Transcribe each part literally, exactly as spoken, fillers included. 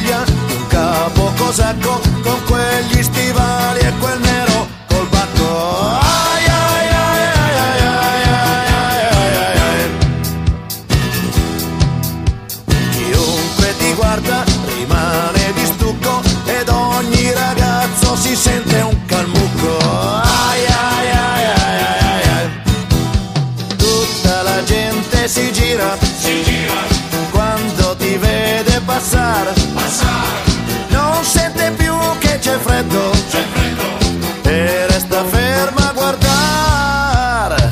figlia di un capo cosacco con quegli stivali e quel nero col bacco. Ai ai ai ai ai ai ai ai ai. Chiunque ti guarda rimane di stucco ed ogni ragazzo si sente un calmucco. Ai ai ai ai ai ai. Tutta la gente si gira, si gira, quando ti vede passare, passare, non sente più che c'è freddo, c'è freddo, e resta ferma a guardare.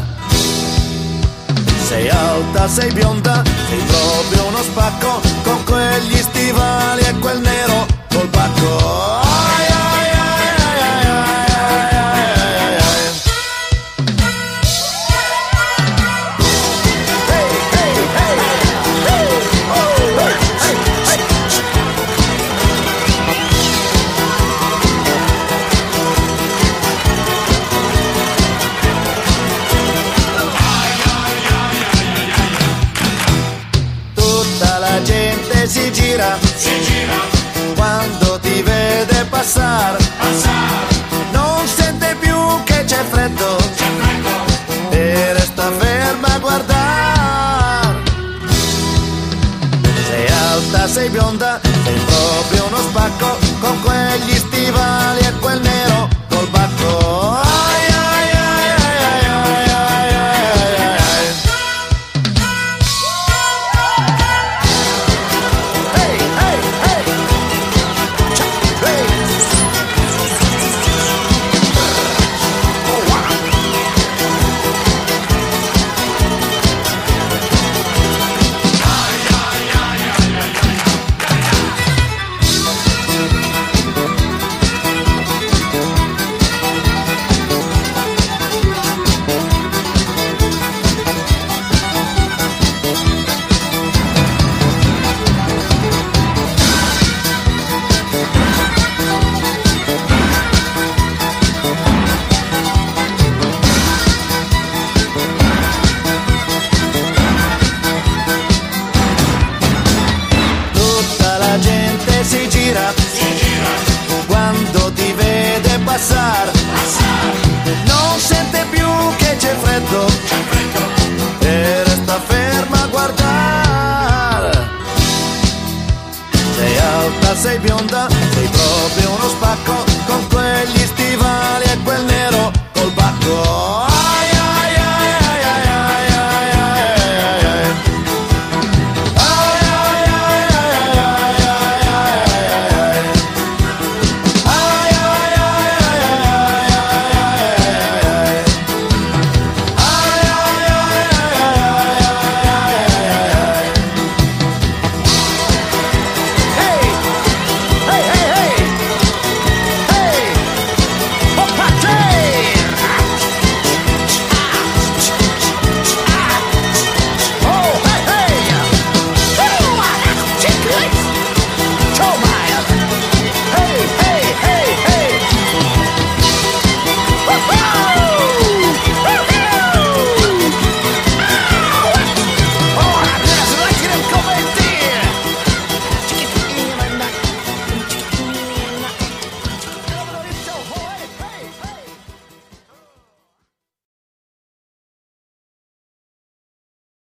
Sei alta, sei bionda, sei proprio uno spacco con quegli stivali e quel nero col bacco. Ai ai ai ai ai ai ai ai ai. Hey, hey, hey, hey, oh, hey, hey, hey. Tutta la gente si gira, si gira, quando ti vede passare, passare, non sente più che c'è freddo, c'è freddo, e resta ferma a guardare. Sei alta, sei bionda, sei proprio uno spacco con quegli